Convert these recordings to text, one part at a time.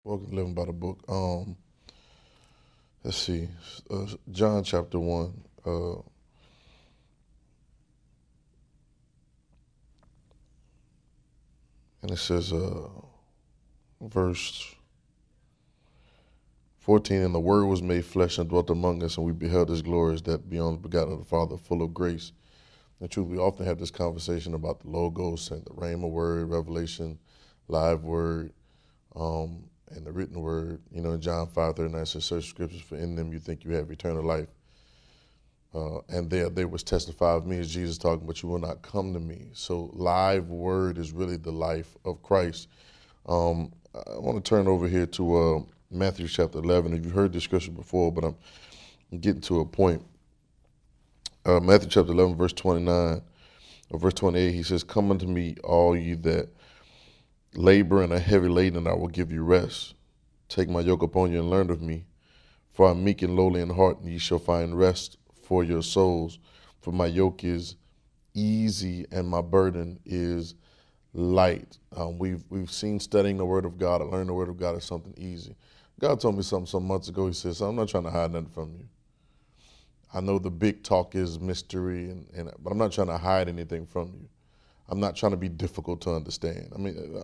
Welcome to Living by the Book. Let's see, John chapter 1, and it says, verse 14, and the Word was made flesh and dwelt among us, and we beheld His glories that beyond begotten of the Father, full of grace. And truth, we often have this conversation about the Logos and the Rhema Word, Revelation, Live Word, and the written Word. You know, in John 5:39 says, search scriptures, for in them you think you have eternal life. And there they was testify of me, as Jesus talking, but you will not come to me. So live word is really the life of Christ. I want to turn over here to Matthew chapter 11. If you've heard this scripture before, but I'm getting to a point. Matthew chapter 11, verse 29, or verse 28, he says, come unto me, all ye that labor and are heavy laden, and I will give you rest. Take my yoke upon you and learn of me, for I am meek and lowly in heart, and ye shall find rest for your souls. For my yoke is easy and my burden is light. We've seen studying the Word of God, and learning the Word of God is something easy. God told me something some months ago. He says, I'm not trying to hide nothing from you. I know the big talk is mystery, but I'm not trying to hide anything from you. I'm not trying to be difficult to understand. I mean,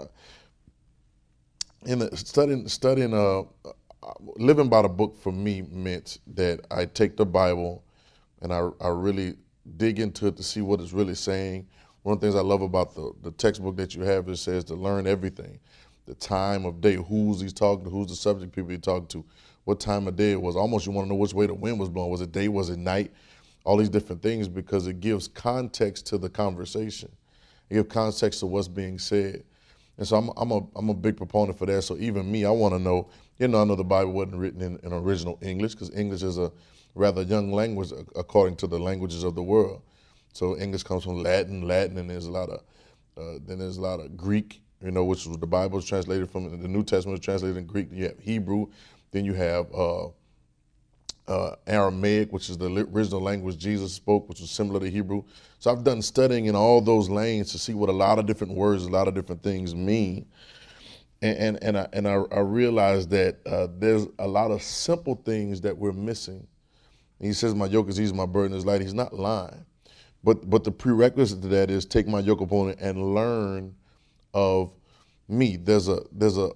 studying, living by the book for me meant that I take the Bible and I really dig into it to see what it's really saying. One of the things I love about the textbook that you have, it says to learn everything. The time of day, who's he's talking to, who's the subject people he's talking to, what time of day it was. Almost you want to know which way the wind was blowing. Was it day, was it night? All these different things, because it gives context to the conversation. It gives context to what's being said. And so I'm a big proponent for that. So even me, I want to know, I know the Bible wasn't written in original English, because English is a rather young language according to the languages of the world. So English comes from Latin, and there's a lot of Greek, which was the Bible is translated from. The New Testament is translated in Greek. You have Hebrew, then you have Aramaic, which is the original language Jesus spoke, which was similar to Hebrew. So I've done studying in all those lanes to see what a lot of different words, a lot of different things mean. And I realized that there's a lot of simple things that we're missing. And he says, my yoke is easy, my burden is light. He's not lying. But the prerequisite to that is take my yoke upon it and learn of me. There's a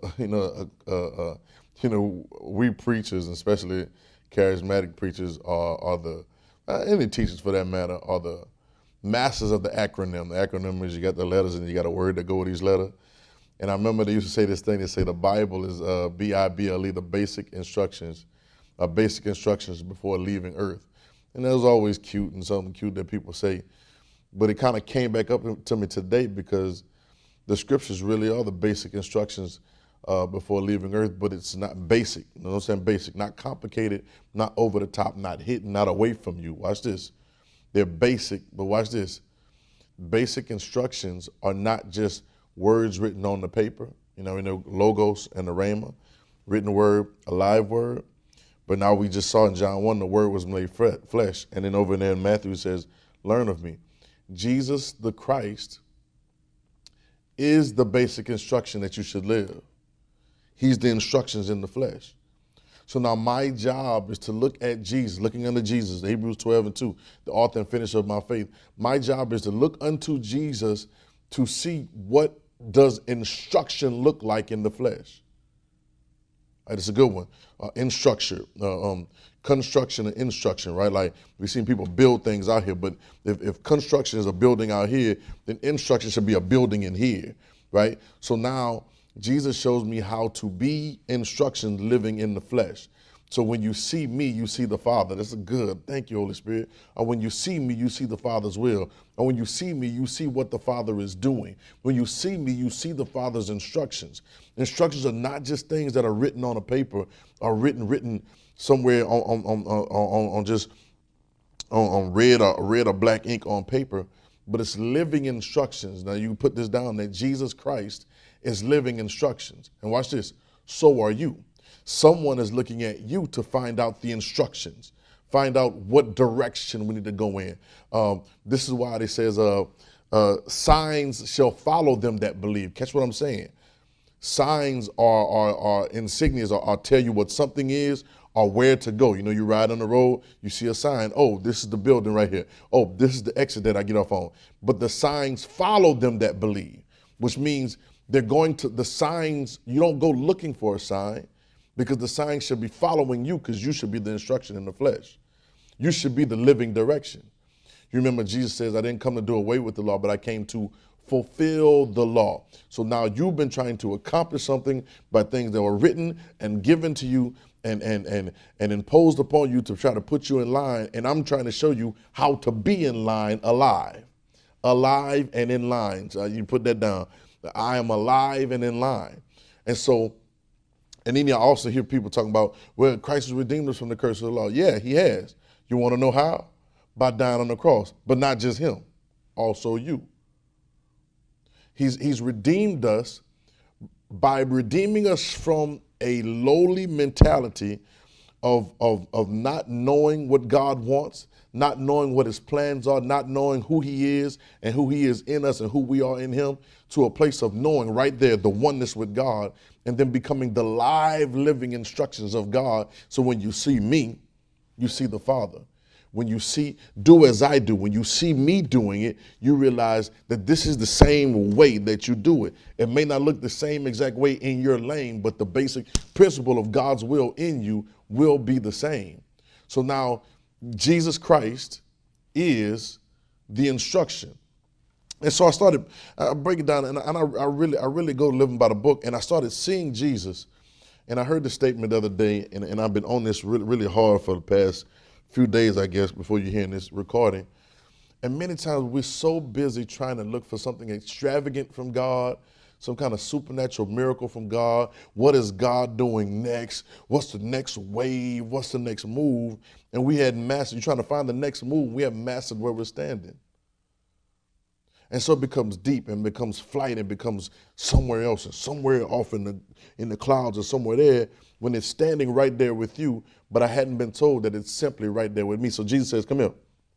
we preachers, especially charismatic preachers, are the any teachers for that matter, are the masters of the acronym. The acronym is you got the letters and you got a word that go with each letter. And I remember they used to say this thing. They say the Bible is BIBLE, the basic instructions before leaving Earth. And that was always cute and something cute that people say. But it kind of came back up to me today, because the scriptures really are the basic instructions before leaving Earth, but it's not basic. You know what I'm saying? Basic, not complicated, not over the top, not hidden, not away from you. Watch this. They're basic, but watch this. Basic instructions are not just words written on the paper, logos and the rhema, written word, a live word. But now we just saw in John 1, the word was made flesh. And then over there in Matthew it says, learn of me. Jesus the Christ is the basic instruction that you should live. He's the instructions in the flesh. So now my job is to look at Jesus, looking unto Jesus, Hebrews 12:2, the author and finisher of my faith. My job is to look unto Jesus to see what does instruction look like in the flesh. Right, it's a good one. Construction and instruction, right? Like we've seen people build things out here, but if construction is a building out here, then instruction should be a building in here, right? So now Jesus shows me how to be instructions living in the flesh. So when you see me, you see the Father. That's good. Thank you, Holy Spirit. Or when you see me, you see the Father's will. Or when you see me, you see what the Father is doing. When you see me, you see the Father's instructions. Instructions are not just things that are written on a paper or written somewhere on red or black ink on paper, but it's living instructions. Now you put this down, that Jesus Christ is living instructions. And watch this. So are you. Someone is looking at you to find out the instructions, find out what direction we need to go in. This is why it says, signs shall follow them that believe. Catch what I'm saying? Signs are insignias, or tell you what something is or where to go. You know, you ride on the road, you see a sign. Oh, this is the building right here. Oh, this is the exit that I get off on. But the signs follow them that believe, which means they're going to, the signs, you don't go looking for a sign, because the sign should be following you, because you should be the instruction in the flesh. You should be the living direction. You remember Jesus says, I didn't come to do away with the law, but I came to fulfill the law. So now you've been trying to accomplish something by things that were written and given to you and imposed upon you to try to put you in line. And I'm trying to show you how to be in line, alive and in line. So you put that down. I am alive and in line. And so, and then you also hear people talking about, well, Christ has redeemed us from the curse of the law. Yeah, he has. You want to know how? By dying on the cross. But not just him, also you. He's redeemed us by redeeming us from a lowly mentality of not knowing what God wants, not knowing what his plans are, not knowing who he is and who he is in us and who we are in him, to a place of knowing right there the oneness with God, and then becoming the live living instructions of God. So when you see me, you see the Father. When you see, do as I do, when you see me doing it, you realize that this is the same way that you do it. It may not look the same exact way in your lane, but the basic principle of God's will in you will be the same. So now Jesus Christ is the instruction. And so I started breaking down, and I really go living by the book, and I started seeing Jesus. And I heard the statement the other day, and I've been on this really hard for the past few days, I guess, before you're hearing this recording. And many times we're so busy trying to look for something extravagant from God, some kind of supernatural miracle from God. What is God doing next? What's the next wave? What's the next move? And we hadn't mastered, you're trying to find the next move, we haven't mastered where we're standing. And so it becomes deep and becomes flight and becomes somewhere else and somewhere off in the clouds or somewhere there, when it's standing right there with you, but I hadn't been told that it's simply right there with me. So Jesus says, come here.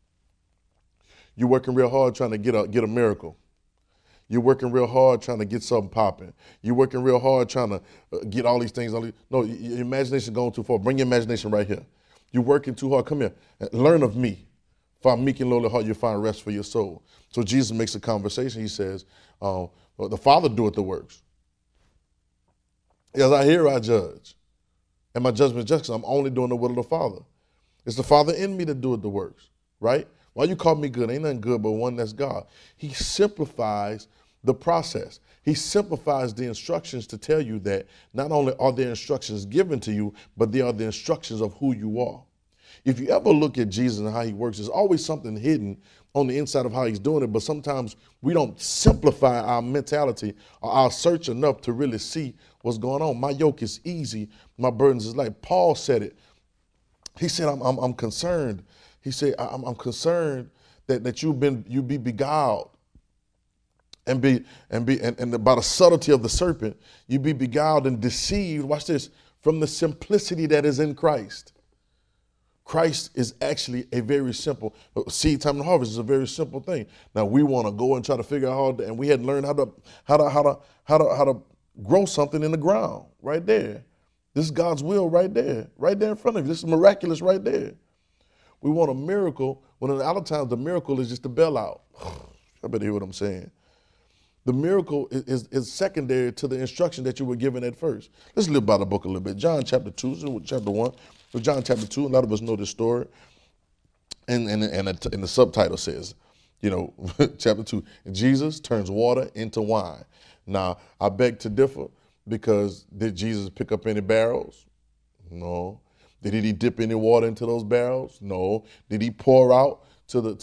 You're working real hard trying to get a miracle. You're working real hard trying to get something popping. You're working real hard trying to get all these things. No, your imagination going too far. Bring your imagination right here. You're working too hard. Come here. Learn of me. Find meek and lowly heart, you'll find rest for your soul. So Jesus makes a conversation. He says, well, the Father doeth the works. As I hear, I judge. And my judgment is just because I'm only doing the will of the Father. It's the Father in me that doeth the works, right? Why you call me good? Ain't nothing good but one that's God. He simplifies the process. He simplifies the instructions to tell you that not only are there instructions given to you, but they are the instructions of who you are. If you ever look at Jesus and how he works, there's always something hidden on the inside of how he's doing it, but sometimes we don't simplify our mentality or our search enough to really see what's going on. My yoke is easy, my burdens is light. Paul said it. He said, I'm concerned. He said, I'm concerned that you be beguiled and by the subtlety of the serpent, you be beguiled and deceived, watch this, from the simplicity that is in Christ. Christ is actually a very simple, seed time and harvest is a very simple thing. Now we want to go and try to figure out how, and we hadn't learned how to grow something in the ground right there. This is God's will right there in front of you. This is miraculous right there. We want a miracle when a lot of times the miracle is just the bailout. I better hear what I'm saying. The miracle is secondary to the instruction that you were given at first. Let's live by the book a little bit. John chapter 2, chapter 1. John chapter 2, a lot of us know this story. And the subtitle says, chapter 2, Jesus turns water into wine. Now, I beg to differ, because did Jesus pick up any barrels? No. Did he dip any water into those barrels? No. Did he pour out to the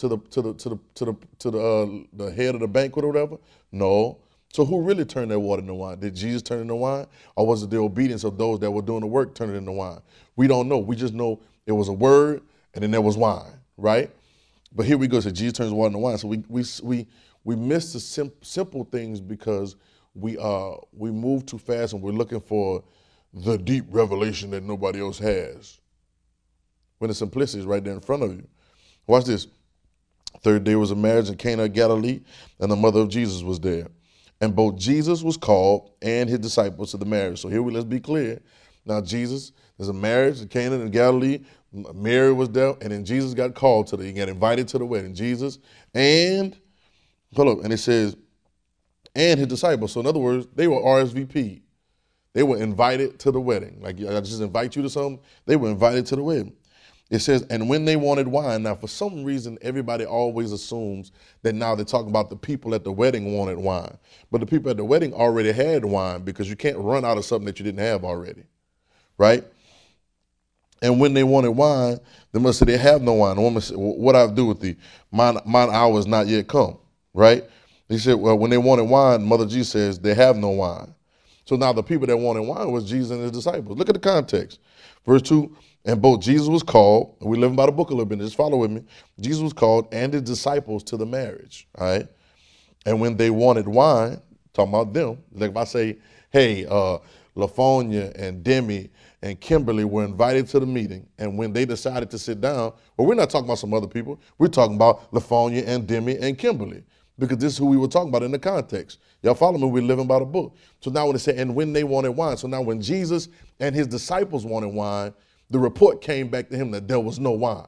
head of the banquet or whatever? No. So who really turned that water into wine? Did Jesus turn it into wine? Or was it the obedience of those that were doing the work turning it into wine? We don't know. We just know it was a word and then there was wine, right? But here we go. So Jesus turns water into wine. So we miss the simple things because we move too fast and we're looking for the deep revelation that nobody else has, when the simplicity is right there in front of you. Watch this. Third day was a marriage in Cana of Galilee, and the mother of Jesus was there. and both Jesus was called and his disciples to the marriage. So here let's be clear. Now Jesus, there's a marriage in Cana in Galilee. Mary was there, and then Jesus got called he got invited to the wedding. Jesus and, hold up, and it says, and his disciples. So in other words, they were RSVP. They were invited to the wedding. Like I just invite you to something, they were invited to the wedding. It says, and when they wanted wine, now for some reason, everybody always assumes that now they're talking about the people at the wedding wanted wine. But the people at the wedding already had wine, because you can't run out of something that you didn't have already, right? And when they wanted wine, they must say they have no wine. The woman said, what I do with thee? Mine hour is not yet come, right? He said, well, when they wanted wine, Mother Jesus says, they have no wine. So now the people that wanted wine was Jesus and his disciples. Look at the context. Verse 2, and both Jesus was called, and we live by the book a little bit, just follow with me. Jesus was called and his disciples to the marriage, all right? And when they wanted wine, talking about them, like if I say, hey, LaFonia and Demi and Kimberly were invited to the meeting, and when they decided to sit down, well, we're not talking about some other people. We're talking about LaFonia and Demi and Kimberly, because this is who we were talking about in the context. Y'all follow me? We're living by the book. So now when it said, and when they wanted wine, so now when Jesus and his disciples wanted wine, the report came back to him that there was no wine.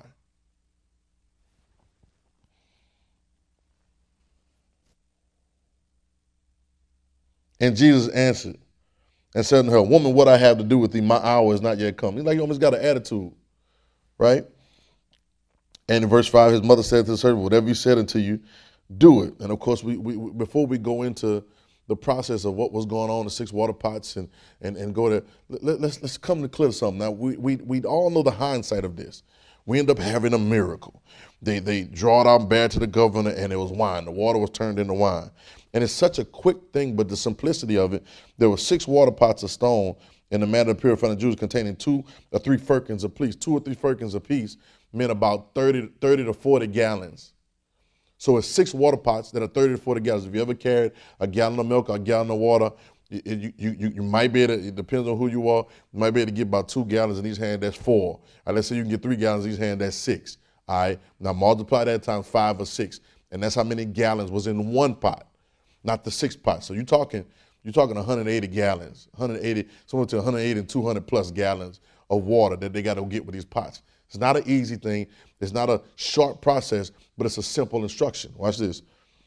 And Jesus answered and said to her, woman, what I have to do with thee, my hour is not yet come. He's like, you almost got an attitude, right? And in verse 5, his mother said to the servant, whatever you said unto you, do it. And of course, we before we go into the process of what was going on, the 6 water pots, and go there, let's come to clear something. Now, we all know the hindsight of this. We end up having a miracle. They draw it out and bear it to the governor, and it was wine. The water was turned into wine. And it's such a quick thing, but the simplicity of it, there were 6 water pots of stone in the manner of purifying the Jews, containing 2 or 3 firkins apiece. 2 or 3 firkins apiece meant about 30 to 40 gallons. So it's 6 water pots that are 30 to 40 gallons. If you ever carried a gallon of milk or a gallon of water, you might be able to, it depends on who you are, you might be able to get about 2 gallons in each hand, that's 4. All right, let's say you can get 3 gallons in each hand, that's 6. All right, now multiply that times 5 or 6, and that's how many gallons was in one pot, not the 6 pots. So you're talking 180 gallons, 180, somewhere to 180 and 200 plus gallons of water that they got to get with these pots. It's not an easy thing. It's not a short process, but it's a simple instruction. Watch this.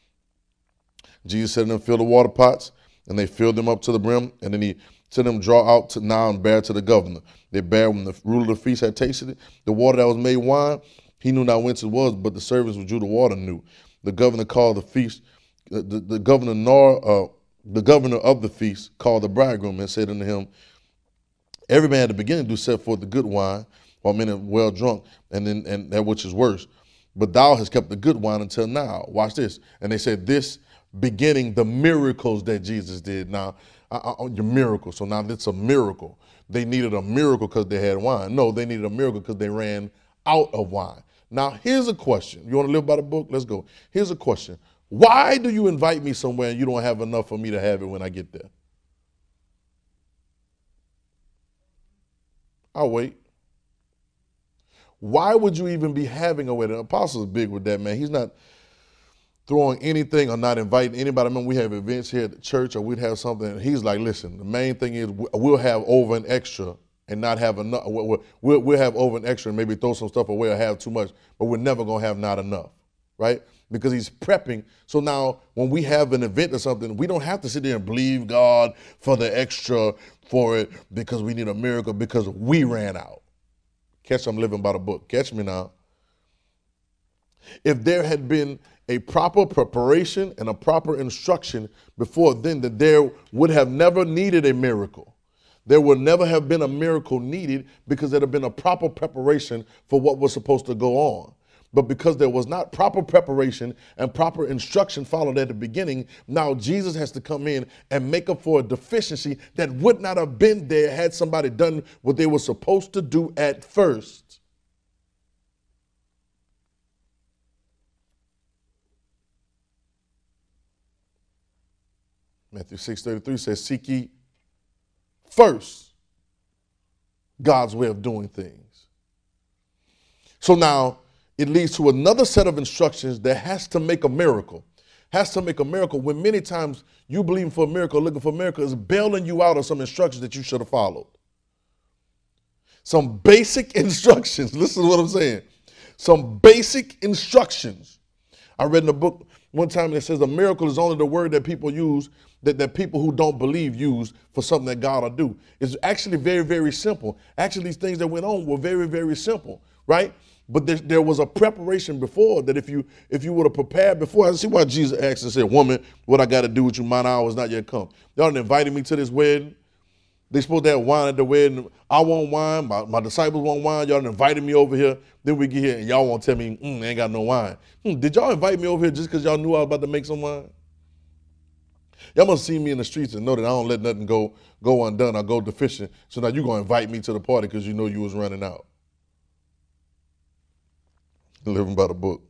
Jesus said to them, fill the water pots, and they filled them up to the brim, and then he said them, draw out to now and bear to the governor. They bare when the ruler of the feast had tasted it. The water that was made wine, he knew not whence it was, but the servants who drew the water knew. The governor called the feast, the governor of the feast called the bridegroom and said unto him, every man at the beginning do set forth the good wine, while men are well drunk, and that which is worse. But thou hast kept the good wine until now. Watch this. And they said, this beginning the miracles that Jesus did. Now, your miracle. So now it's a miracle. They needed a miracle because they had wine. No, they needed a miracle because they ran out of wine. Now, here's a question. You want to live by the book? Let's go. Here's a question. Why do you invite me somewhere and you don't have enough for me to have it when I get there? I'll wait. Why would you even be having a wedding? The apostle's big with that, man. He's not throwing anything or not inviting anybody. I remember we have events here at the church, or we'd have something, and he's like, listen, the main thing is we'll have over and extra and not have enough. We'll have over and extra and maybe throw some stuff away or have too much, but we're never going to have not enough, right? Because he's prepping. So now when we have an event or something, we don't have to sit there and believe God for the extra for it because we need a miracle because we ran out. Catch, I'm living by the book. Catch me now. If there had been a proper preparation and a proper instruction before then, that there would have never needed a miracle. There would never have been a miracle needed because there had been a proper preparation for what was supposed to go on. But because there was not proper preparation and proper instruction followed at the beginning, now Jesus has to come in and make up for a deficiency that would not have been there had somebody done what they were supposed to do at first. Matthew 6:33 says, seek ye first God's way of doing things. So now, it leads to another set of instructions that has to make a miracle. has to make a miracle when many times you believing for a miracle, looking for a miracle, is bailing you out of some instructions that you should have followed. Some basic instructions. Listen to what I'm saying. Some basic instructions. I read in a book one time that says a miracle is only the word that people use, that people who don't believe use for something that God will do. It's actually very, very simple. Actually, these things that went on were very, very simple, right? But there was a preparation before that if you would have prepared before. I see why Jesus asked and said, woman, what I got to do with you? Mine hour is not yet come. Y'all invited me to this wedding. They supposed to have wine at the wedding. I want wine. My disciples want wine. Y'all invited me over here. Then we get here and y'all won't tell me, they ain't got no wine. Did y'all invite me over here just because y'all knew I was about to make some wine? Y'all must see me in the streets and know that I don't let nothing go undone. I go deficient. So now you're going to invite me to the party because you know you was running out. Living by the book.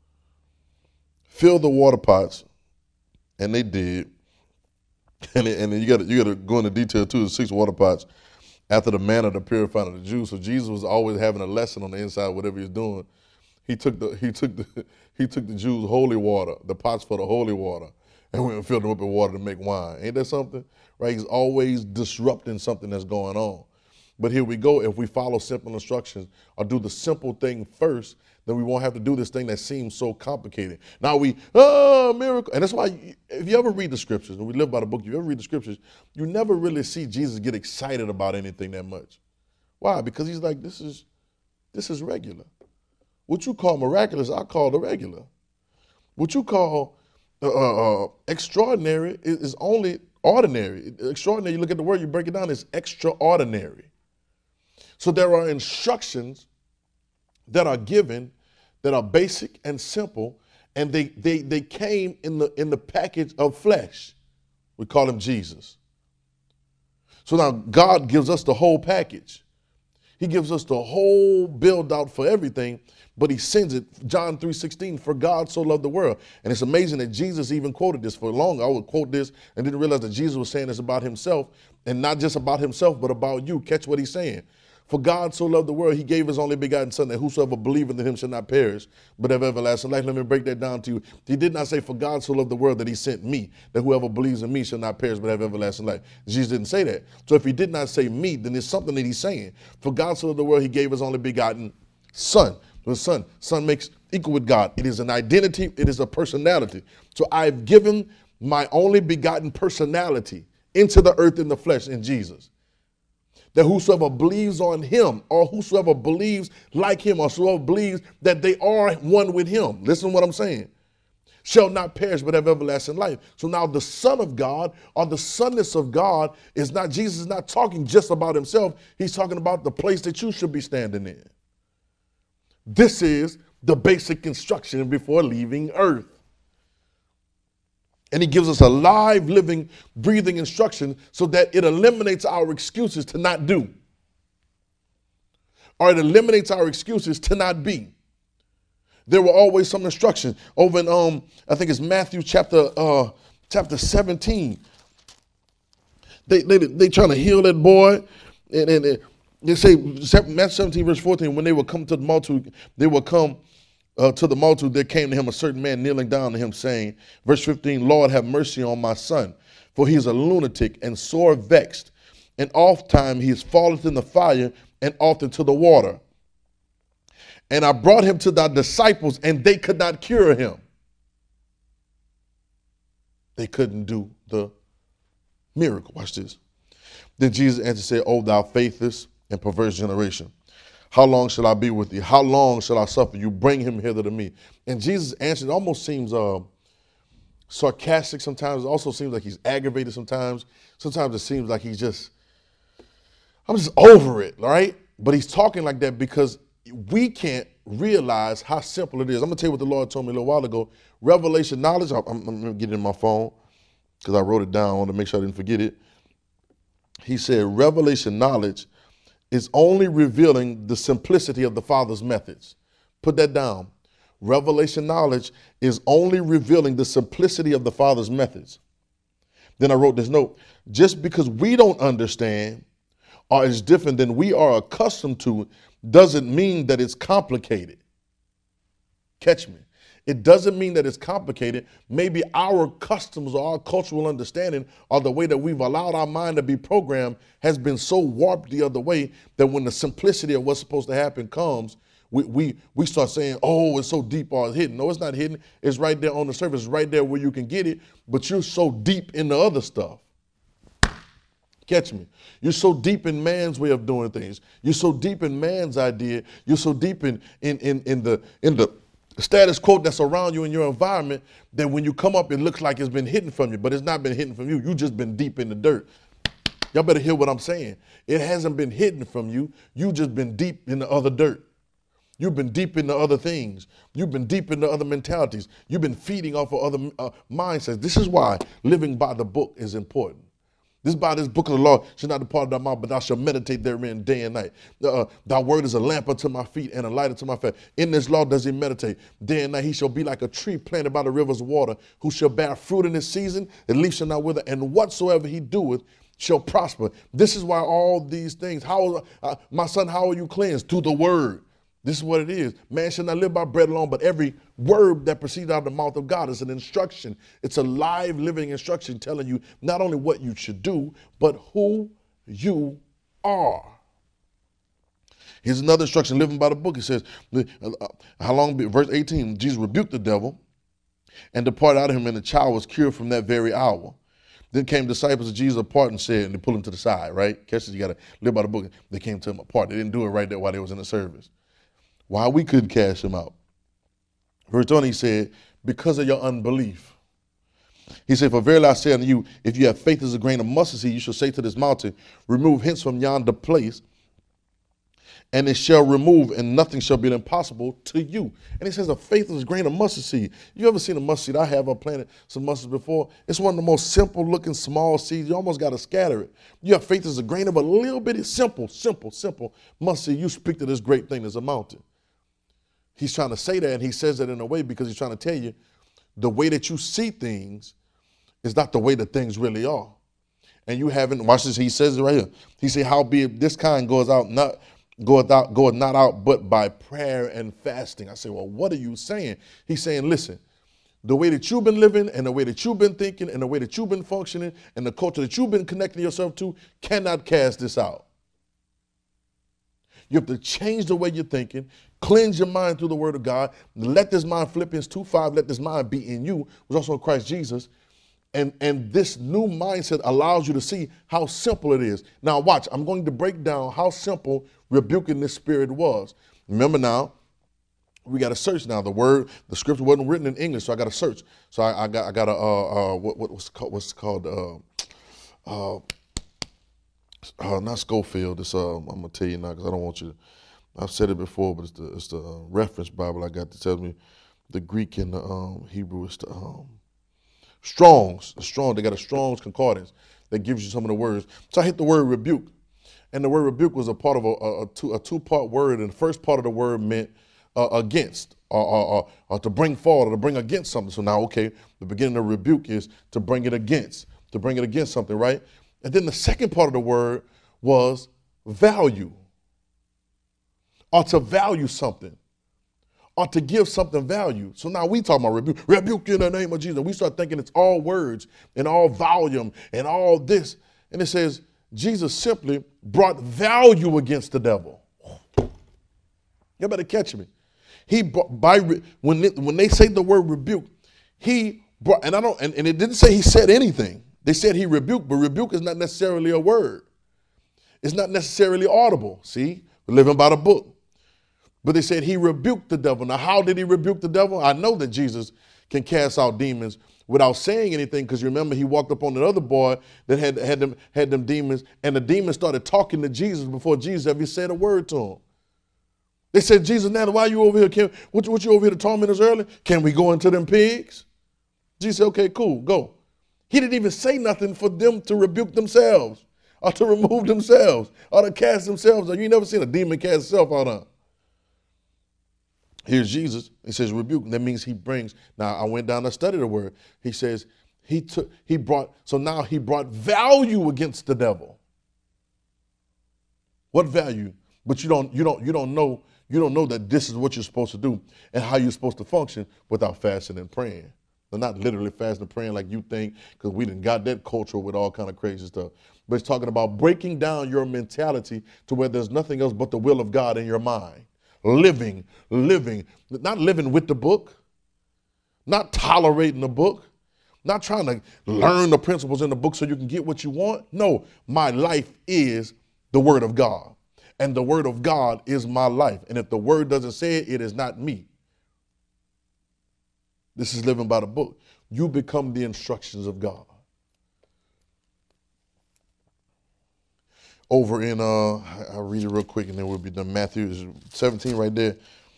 Fill the water pots, and they did. And then you got to go into detail too. The 6 water pots after the manna, the purifying of the Jews. So Jesus was always having a lesson on the inside, whatever he's doing. He took the Jews' holy water, the pots for the holy water, and went and filled them up with water to make wine. Ain't that something? Right? He's always disrupting something that's going on. But here we go. If we follow simple instructions or do the simple thing first, then we won't have to do this thing that seems so complicated. Now miracle. And that's why if you ever read the scriptures, and we live by the book, you ever read the scriptures, you never really see Jesus get excited about anything that much. Why? Because he's like, this is regular. What you call miraculous, I call the regular. What you call extraordinary is only ordinary. Extraordinary, you look at the word, you break it down, it's extraordinary. So there are instructions that are given that are basic and simple, and they came in the package of flesh. We call him Jesus. So now God gives us the whole package. He gives us the whole build out for everything, but he sends it, John 3:16, for God so loved the world. And it's amazing that Jesus even quoted this. For long, I would quote this and didn't realize that Jesus was saying this about himself, and not just about himself, but about you. Catch what he's saying. For God so loved the world, he gave his only begotten son, that whosoever believeth in him shall not perish, but have everlasting life. Let me break that down to you. He did not say, for God so loved the world that he sent me, that whoever believes in me shall not perish, but have everlasting life. Jesus didn't say that. So if he did not say me, then there's something that he's saying. For God so loved the world, he gave his only begotten son. The son makes equal with God. It is an identity. It is a personality. So I've given my only begotten personality into the earth in the flesh in Jesus. That whosoever believes on him, or whosoever believes like him, or whosoever believes that they are one with him, listen to what I'm saying, shall not perish but have everlasting life. So now the Son of God, or the sonness of God, is not, Jesus is not talking just about himself. He's talking about the place that you should be standing in. This is the basic instruction before leaving earth. And he gives us a live, living, breathing instruction so that it eliminates our excuses to not do. Or it eliminates our excuses to not be. There were always some instructions. Over in, I think it's Matthew chapter 17. They trying to heal that boy. And they say, Matthew 17 verse 14, when they would come to the multitude, they would come to the multitude, there came to him a certain man kneeling down to him, saying, verse 15, Lord, have mercy on my son, for he is a lunatic and sore vexed, and oft time he is falleth in the fire, and often to the water. And I brought him to thy disciples, and they could not cure him. They couldn't do the miracle. Watch this. Then Jesus answered and said, O thou faithless and perverse generation, how long shall I be with thee? How long shall I suffer you? Bring him hither to me. And Jesus' answer almost seems sarcastic sometimes. It also seems like he's aggravated sometimes. Sometimes it seems like I'm just over it, all right? But he's talking like that because we can't realize how simple it is. I'm going to tell you what the Lord told me a little while ago. Revelation knowledge, I'm going to get it in my phone because I wrote it down. I want to make sure I didn't forget it. He said, revelation knowledge is only revealing the simplicity of the Father's methods. Put that down. Revelation knowledge is only revealing the simplicity of the Father's methods. Then I wrote this note. Just because we don't understand or is different than we are accustomed to doesn't mean that it's complicated. Catch me. It doesn't mean that it's complicated. Maybe our customs or our cultural understanding or the way that we've allowed our mind to be programmed has been so warped the other way that when the simplicity of what's supposed to happen comes, we start saying, oh, it's so deep or it's hidden. No, it's not hidden. It's right there on the surface, right there where you can get it, but you're so deep in the other stuff. Catch me. You're so deep in man's way of doing things. You're so deep in man's idea. You're so deep in the status quo that's around you in your environment that when you come up, it looks like it's been hidden from you, but it's not been hidden from you. You just been deep in the dirt. Y'all better hear what I'm saying. It hasn't been hidden from you. You just been deep in the other dirt. You've been deep into other things. You've been deep into other mentalities. You've been feeding off of other mindsets. This is why living by the book is important. This by this book of the law should not depart thy mouth, but thou shalt meditate therein day and night. Thy word is a lamp unto my feet and a light unto my path. In this law does he meditate. Day and night he shall be like a tree planted by the rivers of water, who shall bear fruit in his season, the leaf shall not wither, and whatsoever he doeth shall prosper. This is why all these things, my son, how are you cleansed? Through the word. This is what it is. Man shall not live by bread alone, but every word that proceeds out of the mouth of God is an instruction. It's a live, living instruction telling you not only what you should do, but who you are. Here's another instruction, living by the book. It says, verse 18, Jesus rebuked the devil and departed out of him, and the child was cured from that very hour. Then came disciples of Jesus apart and said, and they pulled him to the side, right? Catch this, you got to live by the book. They came to him apart. They didn't do it right there while they was in the service. Why we couldn't cast him out. Verse 20, he said, because of your unbelief. He said, for verily I say unto you, if you have faith as a grain of mustard seed, you shall say to this mountain, remove hence from yonder place, and it shall remove, and nothing shall be impossible to you. And he says, a faith as a grain of mustard seed. You ever seen a mustard seed? I have planted some mustard before. It's one of the most simple looking small seeds. You almost got to scatter it. You have faith as a grain of a little bitty simple mustard seed. You speak to this great thing as a mountain. He's trying to say that, and he says that in a way because he's trying to tell you the way that you see things is not the way that things really are. And you haven't, watch this, he says it right here. He said, howbeit this kind goeth not out but by prayer and fasting. I say, well, what are you saying? He's saying, listen, the way that you've been living and the way that you've been thinking and the way that you've been functioning and the culture that you've been connecting yourself to cannot cast this out. You have to change the way you're thinking, cleanse your mind through the word of God, let this mind, Philippians 2:5, let this mind be in you, was also in Christ Jesus. And this new mindset allows you to see how simple it is. Now watch, I'm going to break down how simple rebuking this spirit was. Remember now, we got to search now. The scripture wasn't written in English, so I got to search. So I got a what's called not Schofield. It's I'm gonna tell you now because I don't want you. I've said it before, but it's the reference Bible I got that tells me the Greek and the Hebrew. It's the Strong's. They got a Strong's concordance that gives you some of the words. So I hit the word rebuke, and the word rebuke was a part of a two-part word, and the first part of the word meant against, or to bring forward, or to bring against something. So now, okay, the beginning of rebuke is to bring it against something, right? And then the second part of the word was value, or to value something, or to give something value. So now we talk about rebuke in the name of Jesus. We start thinking it's all words and all volume and all this. And it says Jesus simply brought value against the devil. You better catch me. He brought, when they say the word rebuke, he brought, and it didn't say he said anything. They said he rebuked, but rebuke is not necessarily a word. It's not necessarily audible. See, we're living by the book. But they said he rebuked the devil. Now, how did he rebuke the devil? I know that Jesus can cast out demons without saying anything, because you remember he walked up on another boy that had them demons, and the demons started talking to Jesus before Jesus ever said a word to him. They said, Jesus, now why are you over here? What you over here to torment us early? Can we go into them pigs? Jesus said, okay, cool, go. He didn't even say nothing for them to rebuke themselves or to remove themselves or to cast themselves out. You ain't never seen a demon cast itself out on. Here's Jesus. He says rebuke. That means he brings. Now I went down and studied the word. He says he brought value against the devil. What value? But you don't know that this is what you're supposed to do and how you're supposed to function without fasting and praying. They're not literally fasting and praying like you think, because we done got that culture with all kind of crazy stuff. But it's talking about breaking down your mentality to where there's nothing else but the will of God in your mind. Living, not living with the book, not tolerating the book, not trying to learn the principles in the book so you can get what you want. No, my life is the word of God. And the word of God is my life. And if the word doesn't say it, it is not me. This is living by the book. You become the instructions of God. Over in, I'll read it real quick and then we'll be done. Matthew 17 right there.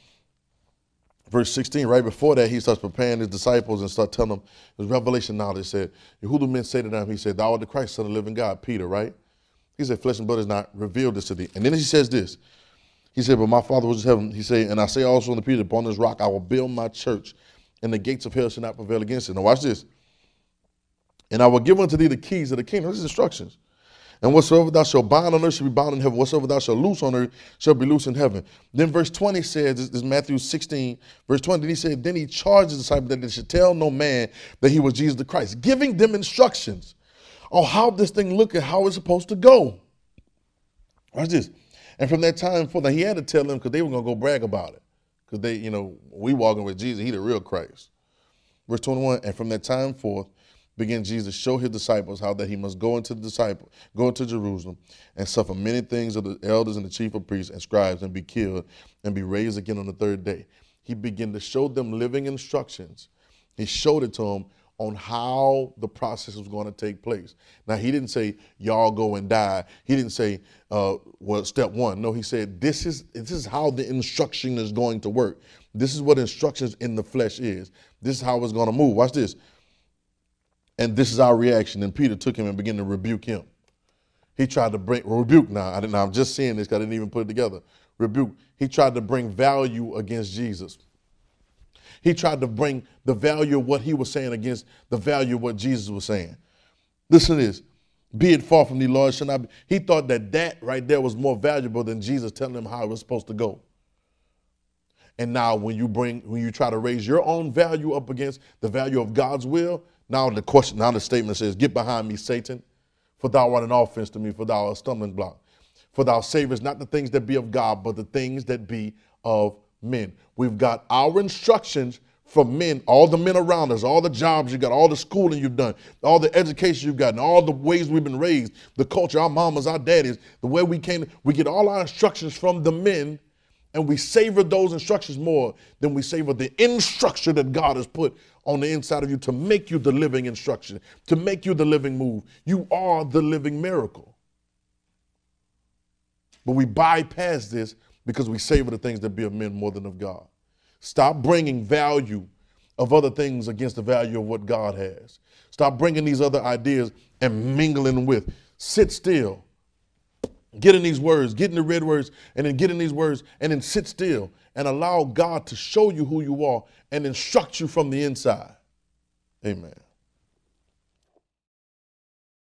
Verse 16, right before that, he starts preparing his disciples and starts telling them, his revelation knowledge said, who do men say to them? He said, thou art the Christ, son of the living God, Peter, right? He said, flesh and blood has not revealed this to thee. And then he says this. He said, but my Father was in heaven. He said, and I say also unto Peter, upon this rock I will build my church, and the gates of hell shall not prevail against it. Now watch this. And I will give unto thee the keys of the kingdom. This is instructions. And whatsoever thou shalt bind on earth shall be bound in heaven. Whatsoever thou shalt loose on earth shall be loose in heaven. Then verse 20 says, this is Matthew 16, verse 20, he said, then he charged the disciples that they should tell no man that he was Jesus the Christ, giving them instructions on how this thing look and how it's supposed to go. Watch this. And from that time forth, he had to tell them because they were going to go brag about it. Because they, we walking with Jesus, he the real Christ. Verse 21, and from that time forth, began Jesus to show his disciples how that he must go into Jerusalem and suffer many things of the elders and the chief of priests and scribes and be killed and be raised again on the third day. He began to show them living instructions. He showed it to them on how the process was going to take place. Now, he didn't say, y'all go and die. He didn't say, step one. No, he said, this is how the instruction is going to work. This is what instructions in the flesh is. This is how it's going to move. Watch this. And this is our reaction. And Peter took him and began to rebuke him. He tried to rebuke now. I'm just saying this because I didn't even put it together. Rebuke. He tried to bring value against Jesus. He tried to bring the value of what he was saying against the value of what Jesus was saying. Listen to this. Be it far from thee, Lord, shall not be. He thought that right there was more valuable than Jesus telling him how it was supposed to go. And now when you try to raise your own value up against the value of God's will, now the statement says, get behind me, Satan, for thou art an offense to me, for thou art a stumbling block. For thou savest not the things that be of God, but the things that be of men. We've got our instructions from men, all the men around us, all the jobs you got, all the schooling you've done, all the education you've gotten, all the ways we've been raised, the culture, our mamas, our daddies, the way we get all our instructions from the men, and we savor those instructions more than we savor the instruction that God has put on the inside of you to make you the living instruction, to make you the living move. You are the living miracle. But we bypass this because we savor the things that be of men more than of God. Stop bringing value of other things against the value of what God has. Stop bringing these other ideas and mingling with. Sit still. Get in these words, get in the red words, and then get in these words, and then sit still and allow God to show you who you are and instruct you from the inside. Amen.